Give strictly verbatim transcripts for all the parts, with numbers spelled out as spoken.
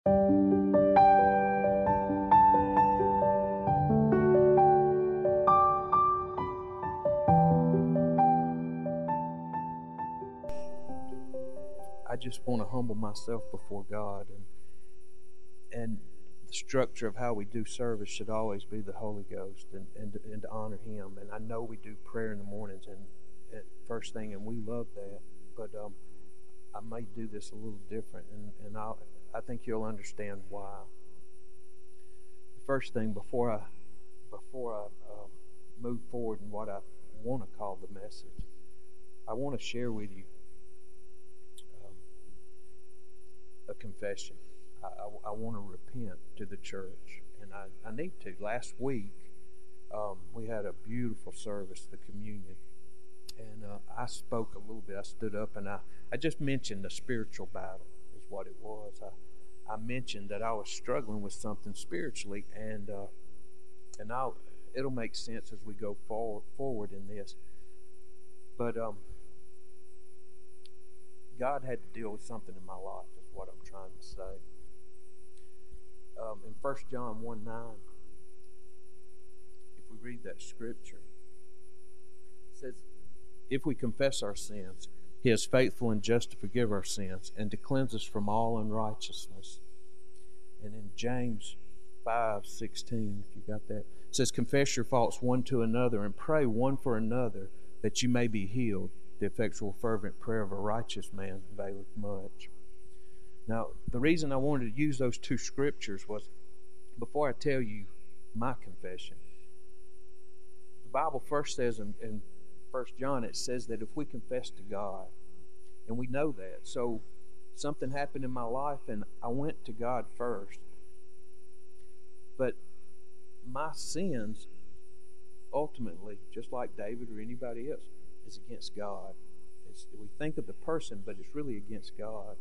I just want to humble myself before God, and and the structure of how we do service should always be the Holy Ghost, and, and, and to honor Him. And I know we do prayer in the mornings and at first thing, and we love that, but um, I may do this a little different, and, and I'll, I think you'll understand why. The first thing, before I before I um, move forward in what I want to call the message, I want to share with you um, a confession. I, I, I want to repent to the church, and I, I need to. Last week, um, we had a beautiful service, the communion, and uh, I spoke a little bit. I stood up, and I, I just mentioned the spiritual battle is what it was. I, I mentioned that I was struggling with something spiritually, and uh, and I'll, it'll make sense as we go forward, forward in this. But um, God had to deal with something in my life, is what I'm trying to say. Um, in First John one nine, if we read that scripture, it says, if we confess our sins, He is faithful and just to forgive our sins and to cleanse us from all unrighteousness. And in James five sixteen, if you got that, it says, confess your faults one to another and pray one for another that you may be healed. The effectual fervent prayer of a righteous man availeth much. Now, the reason I wanted to use those two scriptures was, before I tell you my confession, the Bible first says in, in First John, it says that if we confess to God, and we know that, so something happened in my life and I went to God first, but my sins ultimately, just like David or anybody else, is against God. It's, we think of the person, but it's really against God.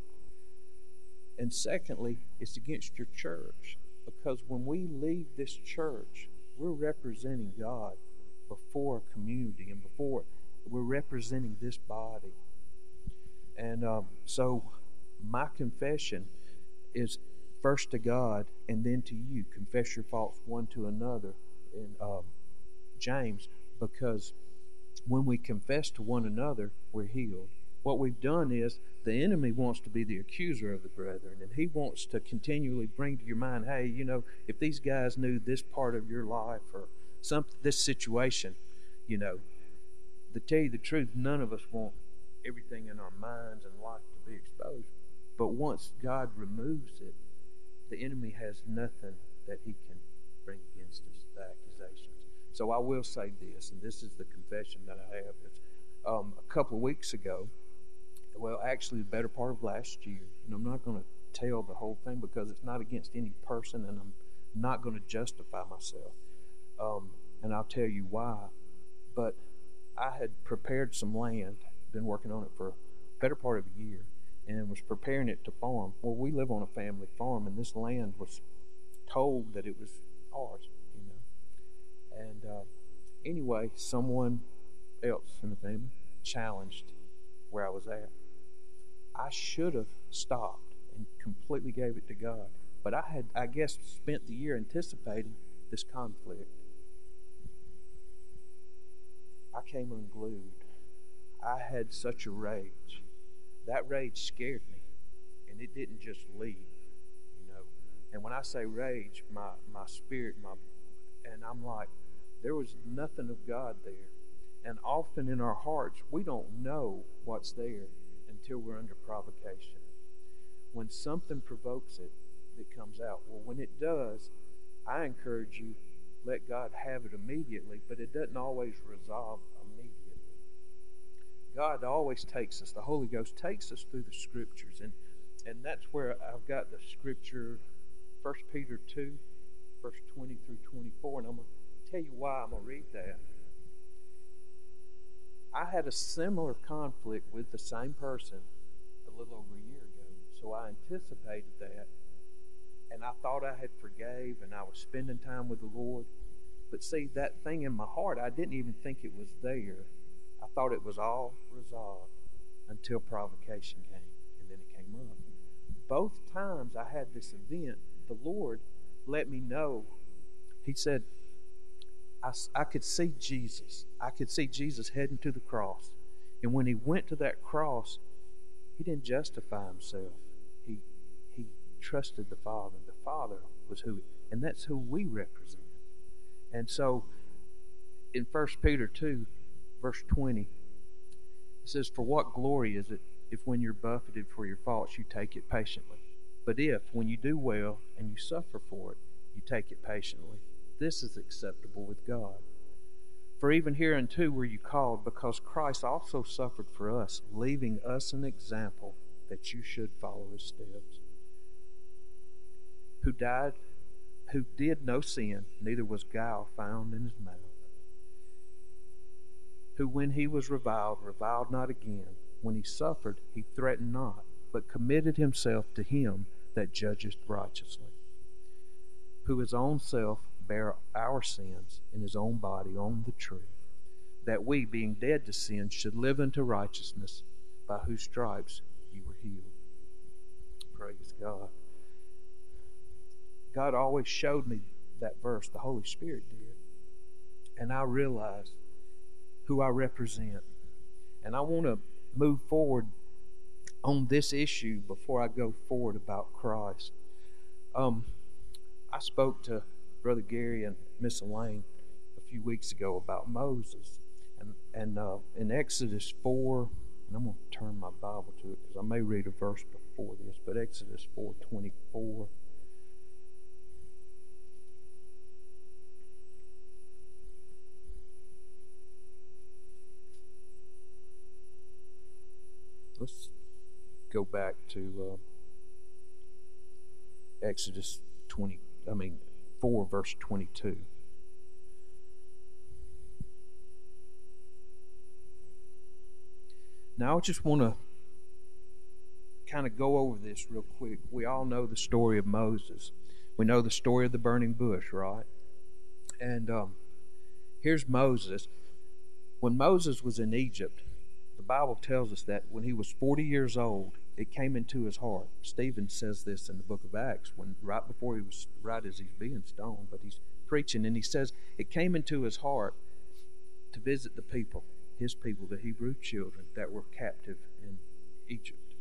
And secondly, it's against your church, because when we leave this church, we're representing God before a community, and before we're representing this body. And um, so my confession is first to God and then to you. Confess your faults one to another in um, James, because when we confess to one another, we're healed. What we've done is, the enemy wants to be the accuser of the brethren, and he wants to continually bring to your mind, hey, you know, if these guys knew this part of your life or some this situation, you know, to tell you the truth, none of us want everything in our minds and life to be exposed. But once God removes it, the enemy has nothing that he can bring against us, the accusations. So I will say this, and this is the confession that I have. It's, um, a couple of weeks ago, well, actually the better part of last year, and I'm not going to tell the whole thing because it's not against any person, and I'm not going to justify myself. Um, and I'll tell you why. But I had prepared some land, been working on it for a better part of a year, and was preparing it to farm. Well, we live on a family farm, and this land was told that it was ours, you know. And uh, anyway, someone else in the family challenged where I was at. I should have stopped and completely gave it to God. But I had, I guess, spent the year anticipating this conflict. I came unglued. I had such a rage. That rage scared me, and it didn't just leave, you know. And when I say rage, my, my spirit, my, and I'm like, there was nothing of God there. And often in our hearts, we don't know what's there until we're under provocation. When something provokes it, it comes out. Well, when it does, I encourage you, let God have it immediately, but it doesn't always resolve immediately. God always takes us, the Holy Ghost takes us through the Scriptures, and, and that's where I've got the Scripture, First Peter two, verse twenty through twenty-four, and I'm going to tell you why I'm going to read that. I had a similar conflict with the same person a little over a year ago, so I anticipated that, and I thought I had forgave, and I was spending time with the Lord. But see, that thing in my heart, I didn't even think it was there. I thought it was all resolved until provocation came, and then it came up. both times I had this event, the Lord let me know. He said, I, I could see Jesus. I could see Jesus heading to the cross. And when he went to that cross, he didn't justify himself. He he trusted the Father. The Father was who, and that's who we represent. And so, in First Peter two, verse twenty, it says, "For what glory is it if when you're buffeted for your faults you take it patiently? But if, when you do well and you suffer for it, you take it patiently, this is acceptable with God. For even hereunto were you called, because Christ also suffered for us, leaving us an example that you should follow his steps. Who died, who did no sin, neither was guile found in his mouth. Who when he was reviled, reviled not again. When he suffered, he threatened not, but committed himself to him that judgeth righteously. Who his own self bare our sins in his own body on the tree, that we, being dead to sin, should live unto righteousness, by whose stripes you were healed." Praise God. God always showed me that verse, the Holy Spirit did. And I realized who I represent. And I want to move forward on this issue before I go forward about Christ. Um, I spoke to Brother Gary and Miss Elaine a few weeks ago about Moses. And, and uh, in Exodus four, and I'm going to turn my Bible to it because I may read a verse before this, but Exodus four twenty-four. Let's go back to uh, Exodus twenty. I mean, four verse twenty-two. Now, I just want to kind of go over this real quick. We all know the story of Moses. We know the story of the burning bush, right? And um, here's Moses. When Moses was in Egypt, the Bible tells us that when he was forty years old, it came into his heart. Stephen says this in the book of Acts, when right before he was, right as he's being stoned, but he's preaching, and he says it came into his heart to visit the people, his people, the Hebrew children that were captive in Egypt.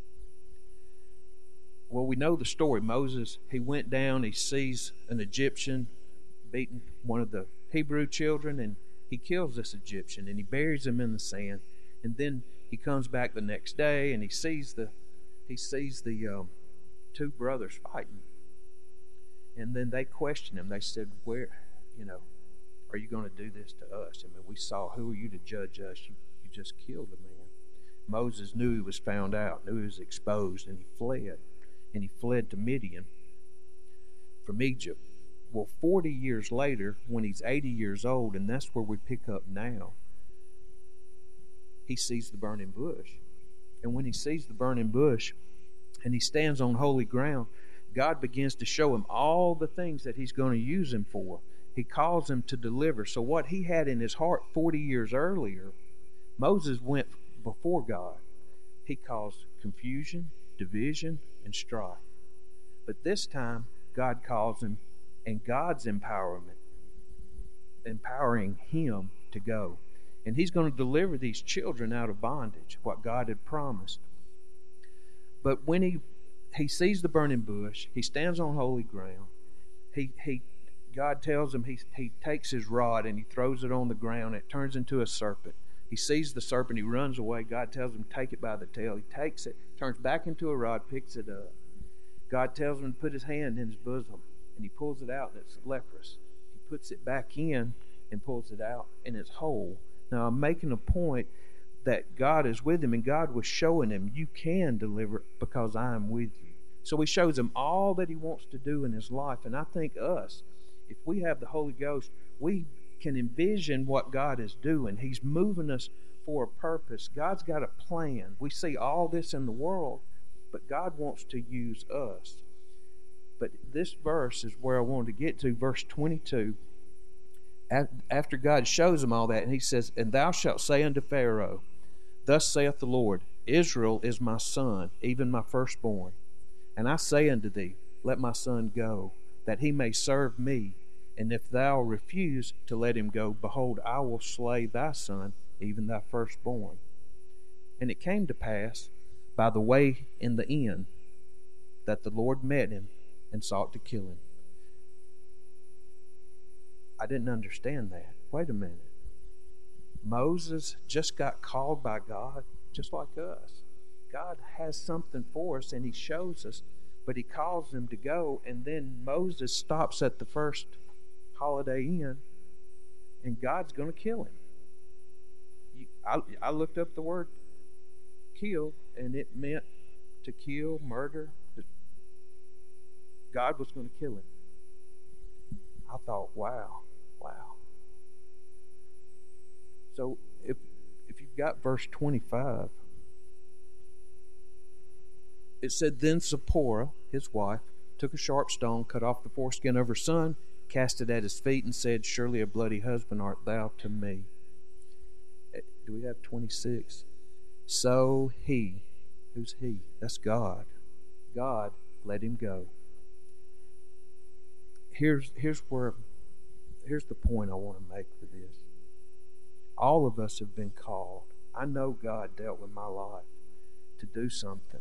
Well, we know the story. Moses, he went down, he sees an Egyptian beating one of the Hebrew children, and he kills this Egyptian, and he buries him in the sand. And then he comes back the next day, and he sees the he sees the um, two brothers fighting. And then they question him. They said, "Where, you know, are you going to do this to us? I mean, we saw. Who are you to judge us? You, you just killed a man." Moses knew he was found out, knew he was exposed, and he fled. And he fled to Midian from Egypt. Well, forty years later, when he's eighty years old, and that's where we pick up now, he sees the burning bush. And when he sees the burning bush and he stands on holy ground, God begins to show him all the things that he's going to use him for. He calls him to deliver. So what he had in his heart forty years earlier, Moses went before God. He caused confusion, division, and strife. But this time, God calls him, and God's empowerment, empowering him to go. And he's going to deliver these children out of bondage, what God had promised. But when he he sees the burning bush, he stands on holy ground. He he God tells him he he takes his rod and he throws it on the ground. It turns into a serpent. He sees the serpent. He runs away. God tells him, take it by the tail. He takes it, turns back into a rod, picks it up. God tells him to put his hand in his bosom, and he pulls it out, and it's leprous. He puts it back in and pulls it out, and it's whole. Now, I'm making a point that God is with him, and God was showing him, you can deliver because I am with you. So he shows him all that he wants to do in his life. And I think us, if we have the Holy Ghost, we can envision what God is doing. He's moving us for a purpose. God's got a plan. We see all this in the world, but God wants to use us. But this verse is where I wanted to get to, verse twenty-two. After God shows him all that, and he says, "And thou shalt say unto Pharaoh, Thus saith the Lord, Israel is my son, even my firstborn. And I say unto thee, let my son go, that he may serve me. And if thou refuse to let him go, behold, I will slay thy son, even thy firstborn. And it came to pass by the way in the inn that the Lord met him and sought to kill him. I didn't understand that. Wait a minute. Moses just got called by God, just like us. God has something for us, and he shows us, but he calls him to go, and then Moses stops at the first Holiday Inn, and God's going to kill him. You, I, I looked up the word kill, and it meant to kill, murder. God was going to kill him. I thought, wow, wow. So if if you've got verse twenty-five, it said, then Zipporah, his wife, took a sharp stone, cut off the foreskin of her son, cast it at his feet, and said, surely a bloody husband art thou to me. Do we have twenty-six? So he, who's he? That's God. God let him go. Here's here's where here's the point I want to make for this. All of us have been called. I know God dealt with my life to do something.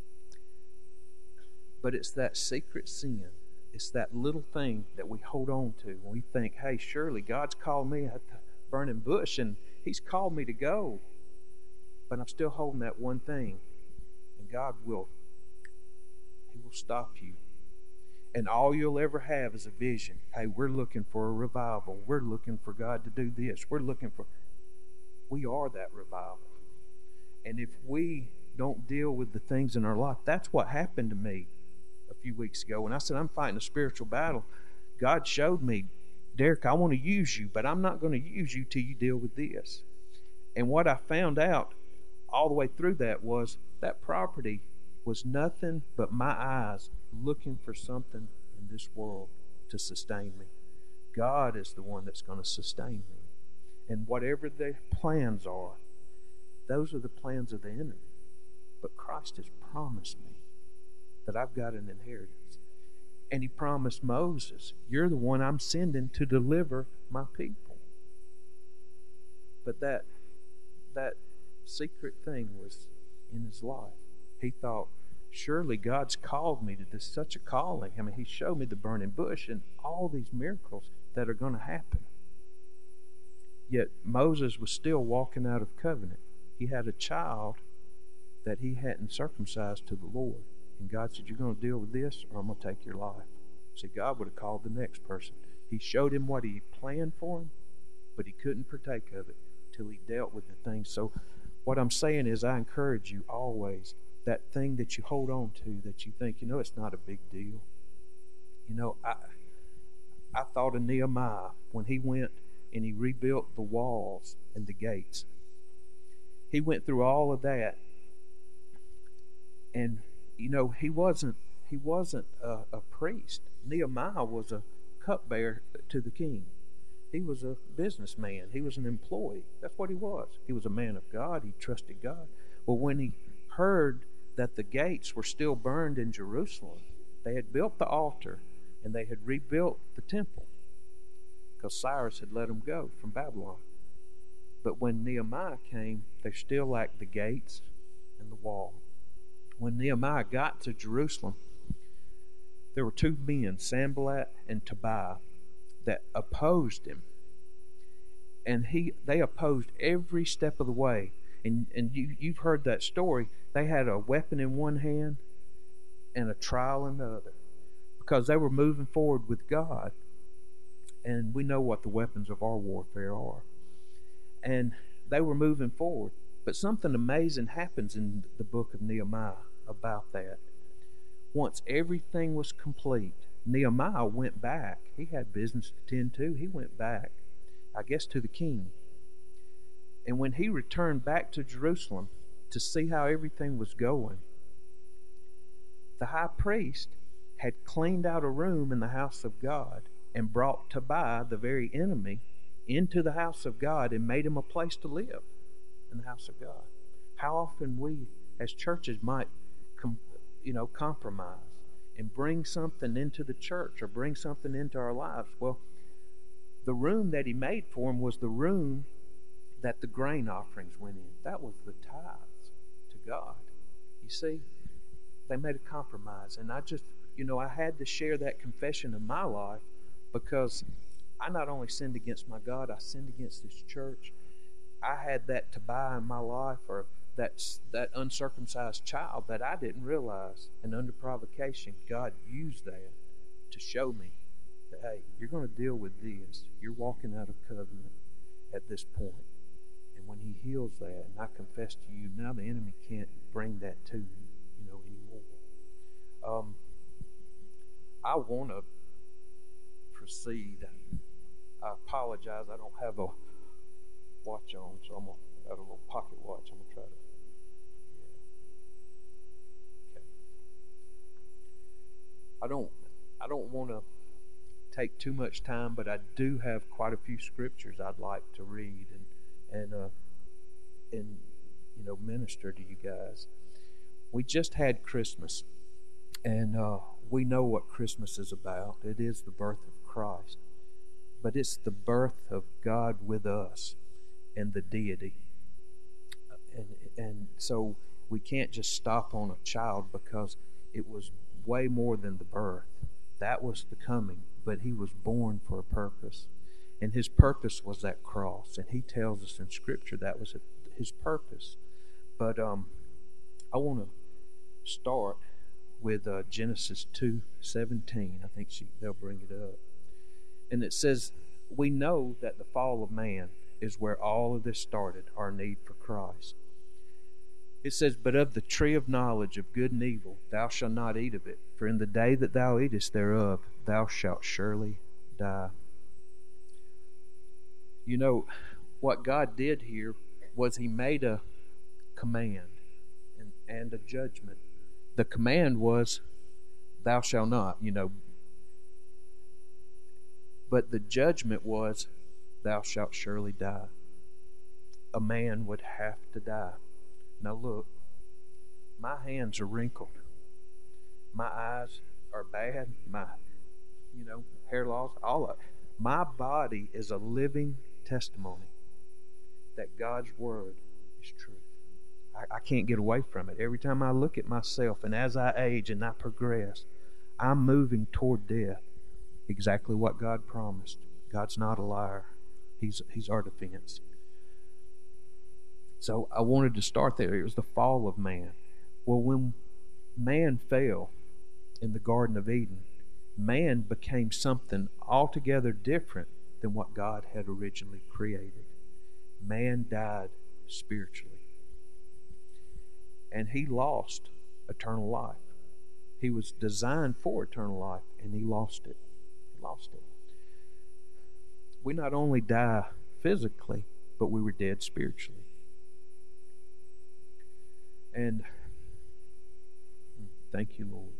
But it's that secret sin. It's that little thing that we hold on to. And we think, hey, surely God's called me at the burning bush and he's called me to go. But I'm still holding that one thing. And God will, he will stop you. And all you'll ever have is a vision. Hey, we're looking for a revival. We're looking for God to do this. We're looking for... We are that revival. And if we don't deal with the things in our life, that's what happened to me a few weeks ago. When I said I'm fighting a spiritual battle, God showed me, Derek, I want to use you, but I'm not going to use you till you deal with this. And what I found out all the way through that was that property was nothing but my eyes looking for something in this world to sustain me. God is the one that's going to sustain me. And whatever the plans are, those are the plans of the enemy. But Christ has promised me that I've got an inheritance. And he promised Moses, you're the one I'm sending to deliver my people. But that that secret thing was in his life. He thought, surely God's called me to this, such a calling. I mean, he showed me the burning bush and all these miracles that are going to happen. Yet Moses was still walking out of covenant. He had a child that he hadn't circumcised to the Lord. And God said, you're going to deal with this or I'm going to take your life. See, God would have called the next person. He showed him what he planned for him, but he couldn't partake of it till he dealt with the thing. So what I'm saying is I encourage you always, that thing that you hold on to that you think, you know, it's not a big deal. You know, I I thought of Nehemiah when he went and he rebuilt the walls and the gates. He went through all of that. And, you know, he wasn't he wasn't a, a priest. Nehemiah was a cupbearer to the king. He was a businessman. He was an employee. That's what he was. He was a man of God. He trusted God. Well, when he heard that the gates were still burned in Jerusalem, they had built the altar and they had rebuilt the temple because Cyrus had let them go from Babylon. But when Nehemiah came, they still lacked the gates and the wall. When Nehemiah got to Jerusalem, there were two men, Sanballat and Tobiah, that opposed him. And he they opposed every step of the way. And and you, you've heard that story. They had a weapon in one hand and a trowel in the other because they were moving forward with God. And we know what the weapons of our warfare are. And they were moving forward. But something amazing happens in the book of Nehemiah about that. Once everything was complete, Nehemiah went back. He had business to tend to. He went back, I guess, to the king. And when he returned back to Jerusalem to see how everything was going, the high priest had cleaned out a room in the house of God and brought Tobiah, the very enemy, into the house of God and made him a place to live in the house of God. How often we as churches might com- you know, compromise and bring something into the church or bring something into our lives. Well, the room that he made for him was the room that the grain offerings went in. That was the tithes to God. You see, they made a compromise. And I just, you know, I had to share that confession in my life because I not only sinned against my God, I sinned against this church. I had that Tobiah in my life, or that, that uncircumcised child that I didn't realize. And under provocation, God used that to show me that, hey, you're going to deal with this. You're walking out of covenant at this point. And when he heals that, and I confess to you, now the enemy can't bring that to you, you know, anymore. Um, I want to proceed. I apologize. I don't have a watch on, so I'm gonna I got a little pocket watch. I'm gonna try to. Yeah. Okay. I don't. I don't want to take too much time, but I do have quite a few scriptures I'd like to read and and uh, and you know minister to you guys. We just had Christmas, and uh, we know what Christmas is about. It is the birth of Christ, but it's the birth of God with us and the deity. And and so we can't just stop on a child, because it was way more than the birth. That was the coming, but he was born for a purpose. And his purpose was that cross. And he tells us in Scripture that was his purpose. But um, I want to start with uh, Genesis two seventeen. I think she, they'll bring it up. And it says, we know that the fall of man is where all of this started, our need for Christ. It says, but of the tree of knowledge of good and evil thou shalt not eat of it, for in the day that thou eatest thereof thou shalt surely die. You know, what God did here was he made a command and, and a judgment. The command was, thou shalt not, you know. But the judgment was, thou shalt surely die. A man would have to die. Now look, my hands are wrinkled. My eyes are bad. My, you know, hair loss, all of it. My body is a living testimony that God's Word is true. I, I can't get away from it. Every time I look at myself, and as I age and I progress, I'm moving toward death. Exactly what God promised. God's not a liar. He's, he's our defense. So I wanted to start there. It was the fall of man. Well, when man fell in the Garden of Eden, man became something altogether different than what God had originally created. Man died spiritually. And he lost eternal life. He was designed for eternal life, and he lost it. He lost it. We not only die physically, but we were dead spiritually. And thank you, Lord.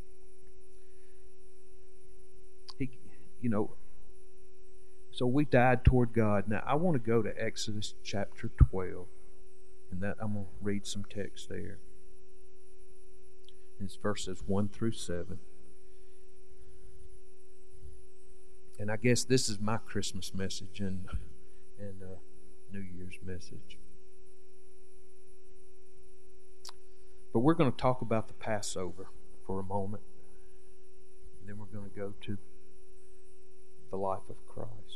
He, you know, so we died toward God. Now I want to go to Exodus chapter twelve, and that I'm going to read some text there. It's verses one through seven. And I guess this is my Christmas message and and uh, New Year's message. But we're going to talk about the Passover for a moment. And then we're going to go to the life of Christ.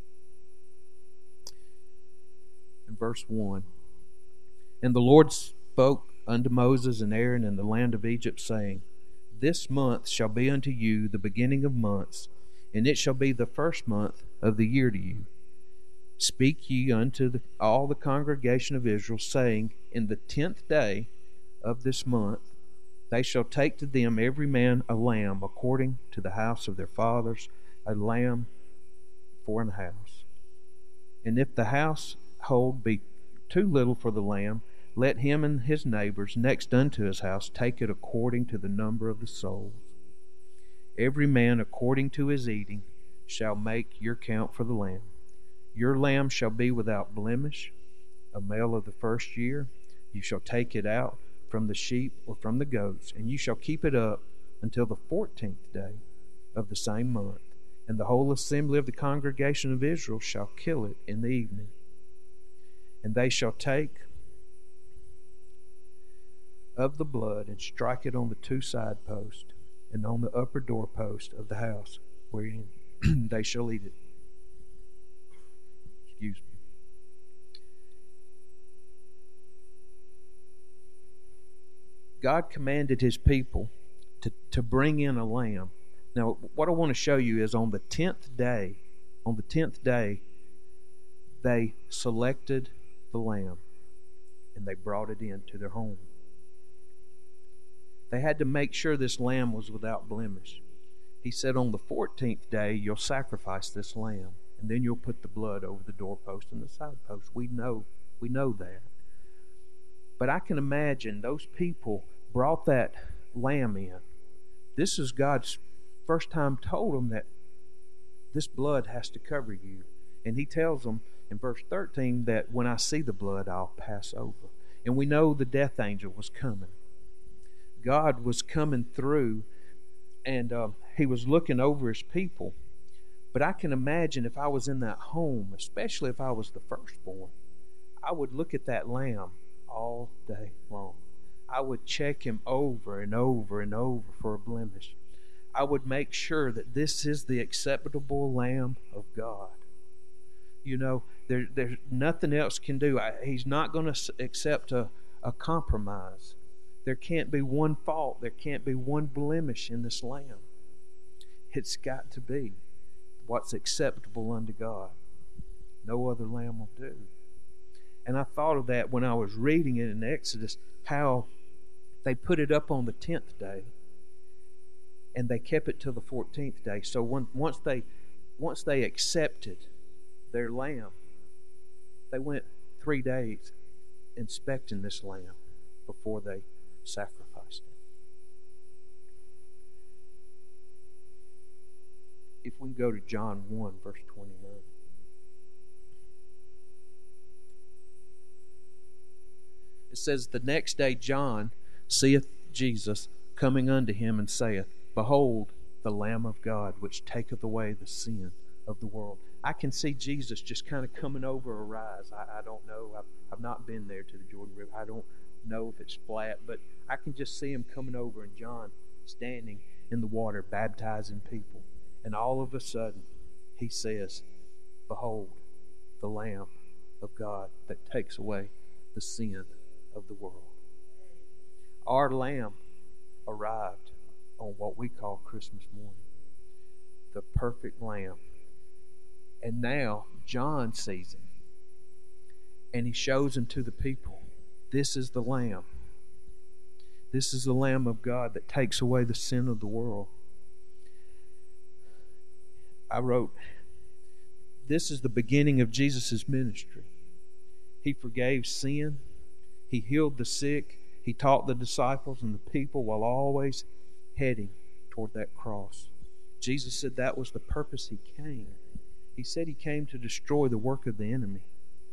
In verse one, and the Lord spoke unto Moses and Aaron in the land of Egypt, saying, this month shall be unto you the beginning of months, and it shall be the first month of the year to you. Speak ye unto the, all the congregation of Israel, saying, in the tenth day of this month they shall take to them every man a lamb according to the house of their fathers, a lamb for an house. And if the household be too little for the lamb, let him and his neighbors next unto his house take it according to the number of the souls. Every man according to his eating shall make your count for the lamb. Your lamb shall be without blemish, a male of the first year. You shall take it out from the sheep or from the goats, and you shall keep it up until the fourteenth day of the same month. And the whole assembly of the congregation of Israel shall kill it in the evening. And they shall take of the blood and strike it on the two side posts and on the upper doorpost of the house wherein they shall eat it. Excuse me. God commanded His people to, to bring in a lamb. Now, what I want to show you is on the tenth day, on the tenth day, they selected the lamb and they brought it into their home. They had to make sure this lamb was without blemish. He said, on the fourteenth day, you'll sacrifice this lamb, and then you'll put the blood over the doorpost and the side post. We know, we know that. But I can imagine those people brought that lamb in. This is God's first time told them that this blood has to cover you. And He tells them in verse thirteen that when I see the blood, I'll pass over. And we know the death angel was coming. God was coming through, and um, He was looking over His people. But I can imagine if I was in that home, especially if I was the firstborn, I would look at that lamb all day long. I would check him over and over and over for a blemish. I would make sure that this is the acceptable Lamb of God. You know, there, there's nothing else can do. I, he's not going to accept a, a compromise. There can't be one fault. There can't be one blemish in this lamb. It's got to be what's acceptable unto God. No other lamb will do. And I thought of that when I was reading it in Exodus, how they put it up on the tenth day and they kept it till the fourteenth day. So when, once they once they accepted their lamb, they went three days inspecting this lamb before they sacrificed it. If we can go to John one, verse twenty-nine. It says, the next day John seeth Jesus coming unto him, and saith, Behold, the Lamb of God, which taketh away the sin of the world. I can see Jesus just kind of coming over a rise. I, I don't know. I've, I've not been there to the Jordan River. I don't know if it's flat, but I can just see him coming over, and John standing in the water baptizing people. And all of a sudden, he says, Behold, the Lamb of God that takes away the sin of the world. Our Lamb arrived on what we call Christmas morning. The perfect Lamb. And now John sees him. And he shows him to the people. This is the Lamb. This is the Lamb of God that takes away the sin of the world. I wrote, this is the beginning of Jesus' ministry. He forgave sin. He healed the sick. He taught the disciples and the people while always heading toward that cross. Jesus said that was the purpose He came. He said He came to destroy the work of the enemy.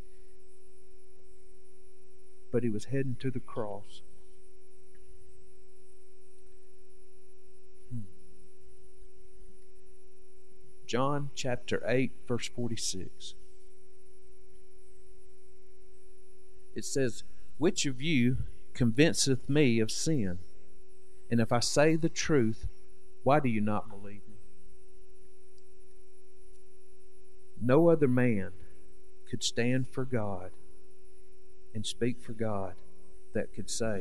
But He was heading to the cross. Hmm. John chapter eight, verse forty-six. It says, Which of you convinceth me of sin? And if I say the truth, why do you not believe me? No other man could stand for God and speak for God that could say,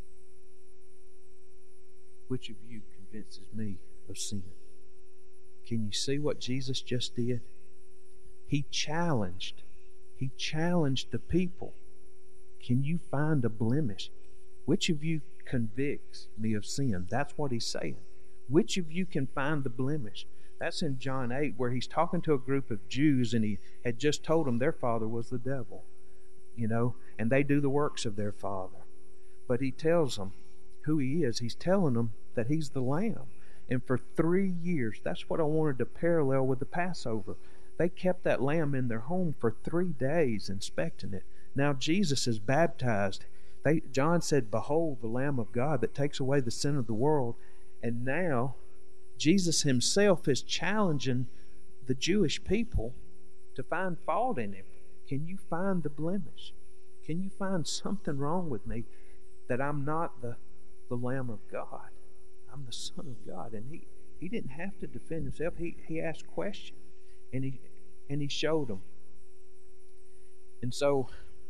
Which of you convinces me of sin? Can you see what Jesus just did? He challenged. He challenged the people. Can you find a blemish? Which of you convicts me of sin? That's what He's saying. Which of you can find the blemish? That's in John eight, where He's talking to a group of Jews, and He had just told them their father was the devil, you know, and they do the works of their father. But He tells them who He is. He's telling them that He's the Lamb. And for three years, that's what I wanted to parallel with the Passover. They kept that lamb in their home for three days, inspecting it. Now Jesus is baptized. They, John said, "Behold the Lamb of God that takes away the sin of the world." And now Jesus himself is challenging the Jewish people to find fault in him. Can you find the blemish? Can you find something wrong with me that I'm not the, the Lamb of God? I'm the Son of God. And he, he didn't have to defend himself. He, he asked questions, and he, and he showed them. And so,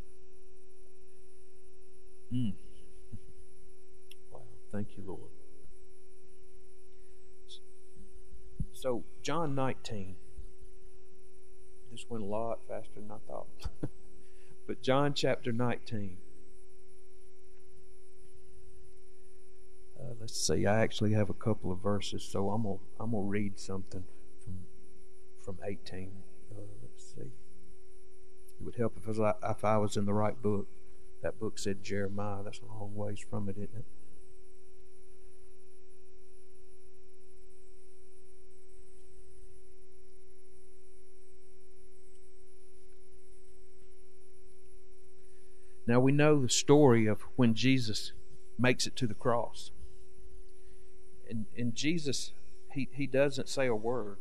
mm, wow, thank you, Lord. So, John nineteen. This went a lot faster than I thought. But John chapter nineteen. Uh, let's see. I actually have a couple of verses, so I'm gonna I'm gonna read something from from eighteen. Uh, let's see. It would help if I, was, if I was in the right book. That book said Jeremiah. That's a long ways from it, isn't it? Now we know the story of when Jesus makes it to the cross. And, and Jesus, he, he doesn't say a word.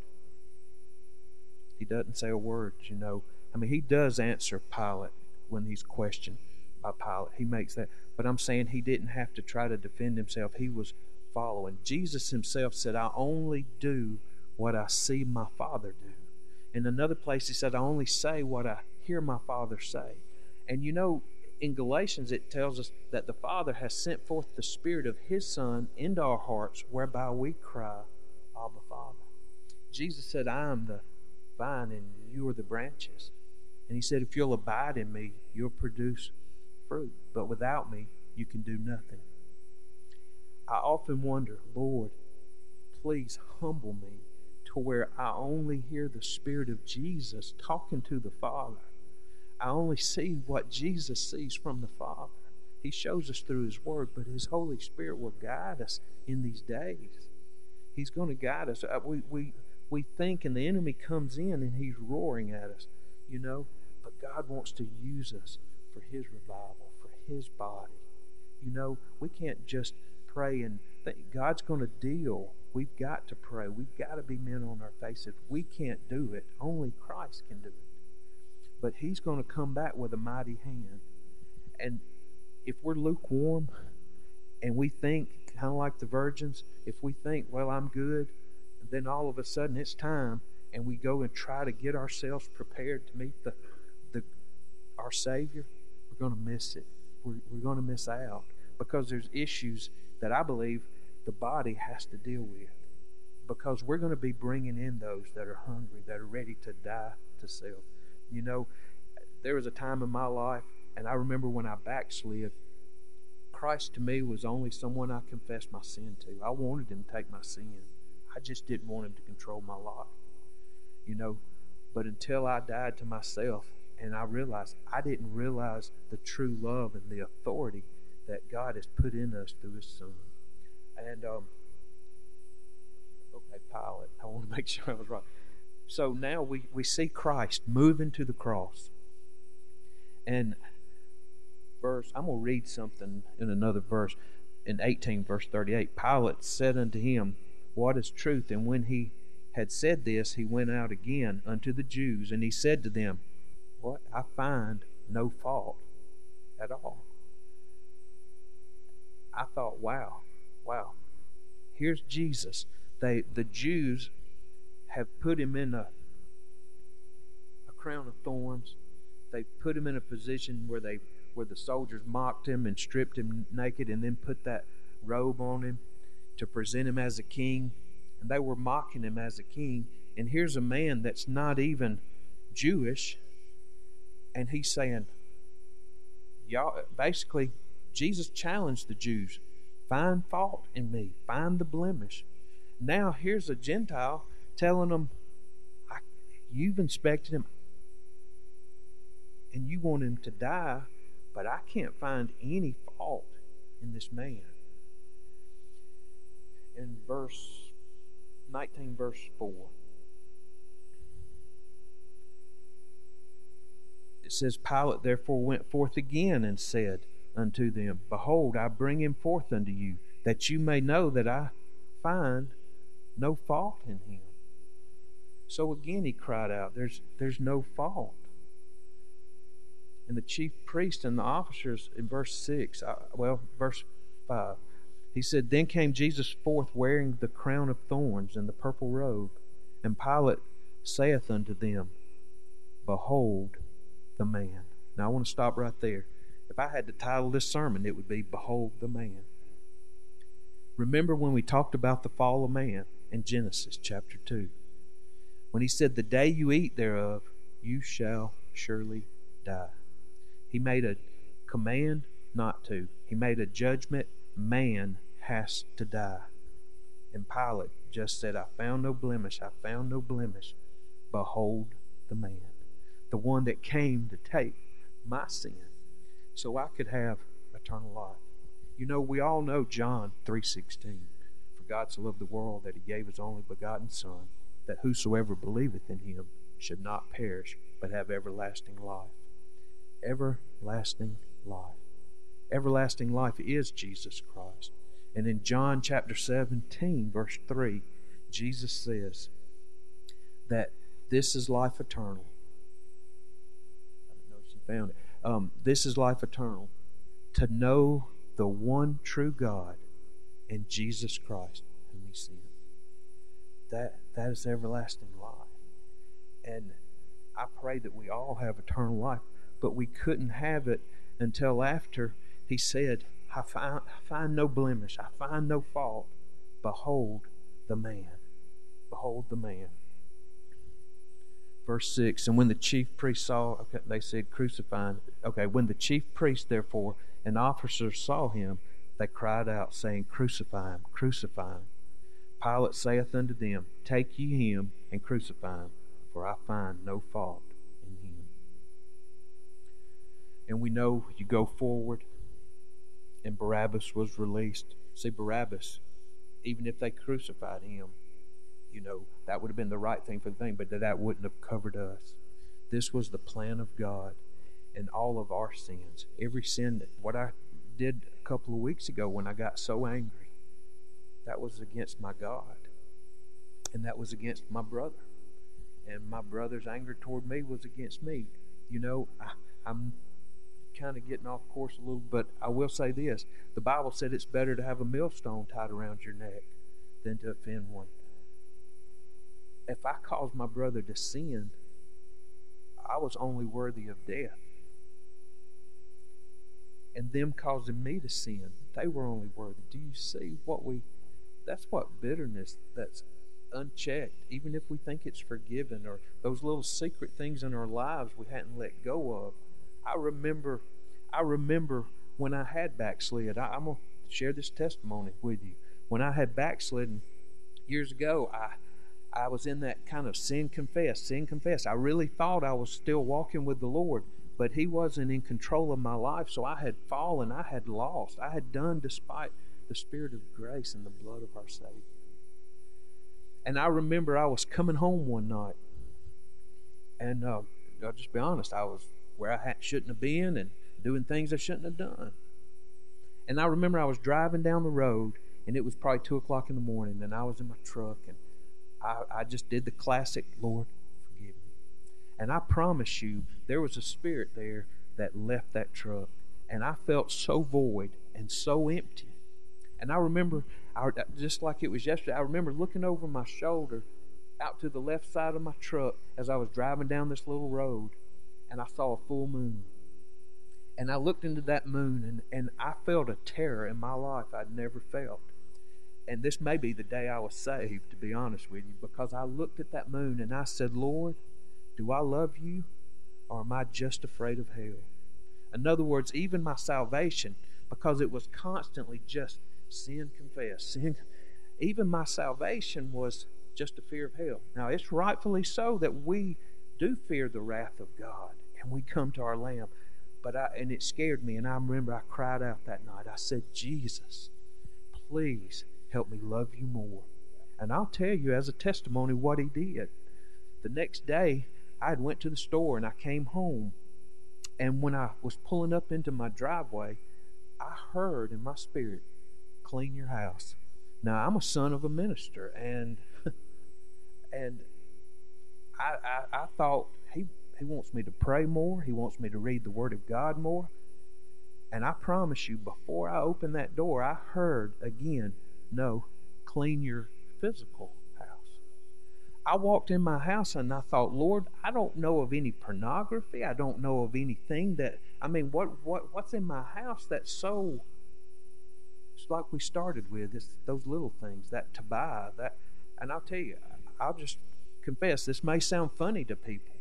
He doesn't say a word, you know. I mean, he does answer Pilate when he's questioned by Pilate. He makes that. But I'm saying he didn't have to try to defend himself. He was following. Jesus himself said, "I only do what I see my Father do." In another place, he said, "I only say what I hear my Father say." And you know, in Galatians, it tells us that the Father has sent forth the Spirit of His Son into our hearts, whereby we cry, "Abba, Father." Jesus said, "I am the vine and you are the branches." And He said, "If you'll abide in me, you'll produce fruit. But without me, you can do nothing." I often wonder, Lord, please humble me to where I only hear the Spirit of Jesus talking to the Father. I only see what Jesus sees from the Father. He shows us through His Word, but His Holy Spirit will guide us in these days. He's going to guide us. We, we, we think, and the enemy comes in and he's roaring at us, you know, but God wants to use us for His revival, for His body. You know, we can't just pray and think. God's going to deal. We've got to pray. We've got to be men on our faces. We can't do it. Only Christ can do it. But He's going to come back with a mighty hand. And if we're lukewarm and we think, kind of like the virgins, if we think, well, I'm good, and then all of a sudden it's time, and we go and try to get ourselves prepared to meet the, the our Savior, we're going to miss it. We're, we're going to miss out. Because there's issues that I believe the body has to deal with. Because we're going to be bringing in those that are hungry, that are ready to die to self. You know, there was a time in my life, and I remember when I backslid, Christ to me was only someone I confessed my sin to. I wanted Him to take my sin. I just didn't want Him to control my life. You know, but until I died to myself, and I realized I didn't realize the true love and the authority that God has put in us through His Son. And, um, okay, Pilate, I want to make sure I was right. So now we, we see Christ moving to the cross. And verse, I'm going to read something in another verse. In eighteen, verse thirty-eight, Pilate said unto him, "What is truth?" And when he had said this, he went out again unto the Jews, and he said to them, "What? I find no fault at all." I thought, wow, wow. Here's Jesus. They, the Jews have put Him in a, a crown of thorns. They put Him in a position where they where the soldiers mocked Him and stripped Him naked and then put that robe on Him to present Him as a king. And they were mocking Him as a king. And here's a man that's not even Jewish, and he's saying, y'all, basically, Jesus challenged the Jews, find fault in me, find the blemish. Now here's a Gentile telling them, I, you've inspected him and you want him to die, but I can't find any fault in this man. In verse nineteen, verse four, it says, Pilate therefore went forth again and said, unto them, Behold, I bring him forth unto you, that you may know that I find no fault in him. So again he cried out, There's there's no fault. And the chief priest and the officers in verse six, uh, well, verse five, he said, Then came Jesus forth wearing the crown of thorns and the purple robe, and Pilate saith unto them, Behold the man. Now I want to stop right there. If I had to title this sermon, it would be Behold the Man. Remember when we talked about the fall of man in Genesis chapter two, when he said, The day you eat thereof, you shall surely die. He made a command not to. He made a judgment. Man has to die. And Pilate just said, I found no blemish. I found no blemish. Behold the man. The one that came to take my sin so I could have eternal life. You know, we all know John three sixteen. For God so loved the world that he gave his only begotten Son, that whosoever believeth in him should not perish, but have everlasting life. Everlasting life. Everlasting life is Jesus Christ. And in John chapter seventeen, verse three, Jesus says that this is life eternal. I didn't know she found it. Um, this is life eternal, to know the one true God and Jesus Christ whom he sent. That, that is everlasting life. And I pray that we all have eternal life, but we couldn't have it until after he said, I find, I find no blemish, I find no fault. Behold the man. Behold the man. Verse six, and when the chief priest saw, okay, they said crucify him. Okay, when the chief priest therefore and officers saw him, they cried out, saying, Crucify him, crucify him. Pilate saith unto them, Take ye him and crucify him, for I find no fault in him. And we know you go forward, and Barabbas was released. See, Barabbas, even if they crucified him, you know, that would have been the right thing for the thing, but that wouldn't have covered us. This was the plan of God, and all of our sins. Every sin that, what I did a couple of weeks ago when I got so angry, that was against my God. And that was against my brother. And my brother's anger toward me was against me. You know, I, I'm kind of getting off course a little, but I will say this. The Bible said it's better to have a millstone tied around your neck than to offend one. If I caused my brother to sin, I was only worthy of death. And them causing me to sin, they were only worthy. Do you see what we... That's what bitterness, that's unchecked, even if we think it's forgiven, or those little secret things in our lives we hadn't let go of. I remember, I remember when I had backslid. I, I'm going to share this testimony with you. When I had backslidden years ago, I I was in that kind of sin confess, sin confess. I really thought I was still walking with the Lord, but he wasn't in control of my life, so I had fallen, I had lost, I had done despite the Spirit of grace and the blood of our Savior. And I remember I was coming home one night, and uh, I'll just be honest, I was where I had, shouldn't have been and doing things I shouldn't have done. And I remember I was driving down the road, and it was probably two o'clock in the morning, and I was in my truck, and I, I just did the classic, Lord, forgive me. And I promise you, there was a spirit there that left that truck. And I felt so void and so empty. And I remember, I, just like it was yesterday, I remember looking over my shoulder out to the left side of my truck as I was driving down this little road, and I saw a full moon. And I looked into that moon, and, and I felt a terror in my life I'd never felt. And this may be the day I was saved, to be honest with you, because I looked at that moon and I said, Lord, do I love you, or am I just afraid of hell? In other words, even my salvation, because it was constantly just sin confess, sin, even my salvation was just a fear of hell. Now, it's rightfully so that we do fear the wrath of God, and we come to our Lamb. But I, and it scared me, and I remember I cried out that night. I said, Jesus, please help me love you more. And I'll tell you as a testimony what he did. The next day, I had went to the store and I came home. And when I was pulling up into my driveway, I heard in my spirit, clean your house. Now, I'm a son of a minister, and and I, I, I thought he, he wants me to pray more. He wants me to read the Word of God more. And I promise you, before I opened that door, I heard again, no, clean your physical house. I walked in my house and I thought, Lord, I don't know of any pornography. I don't know of anything that, I mean, what, what what's in my house that's so, it's like we started with, it's those little things, that to buy, that, and I'll tell you, I'll just confess, this may sound funny to people,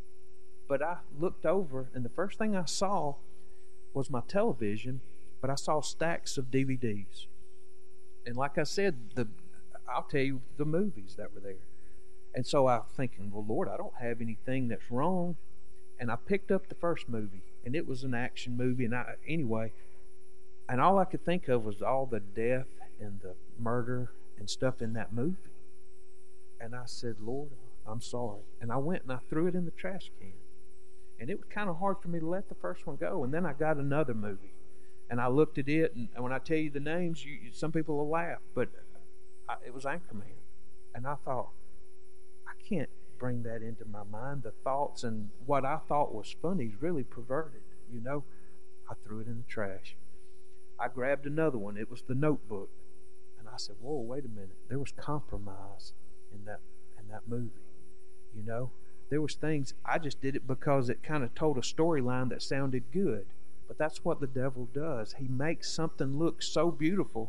but I looked over and the first thing I saw was my television, but I saw stacks of D V Ds. And like I said, the I'll tell you the movies that were there. And so I'm thinking, well, Lord, I don't have anything that's wrong. And I picked up the first movie, and it was an action movie. And I, anyway, and all I could think of was all the death and the murder and stuff in that movie. And I said, Lord, I'm sorry. And I went and I threw it in the trash can. And it was kind of hard for me to let the first one go. And then I got another movie. And I looked at it, and when I tell you the names, you, some people will laugh. But I, it was Anchorman. And I thought, I can't bring that into my mind. The thoughts and what I thought was funny is really perverted. You know, I threw it in the trash. I grabbed another one. It was The Notebook. And I said, whoa, wait a minute. There was compromise in that in that movie. You know, there was things, I just did it because it kind of told a storyline that sounded good. But that's what the devil does. He makes something look so beautiful,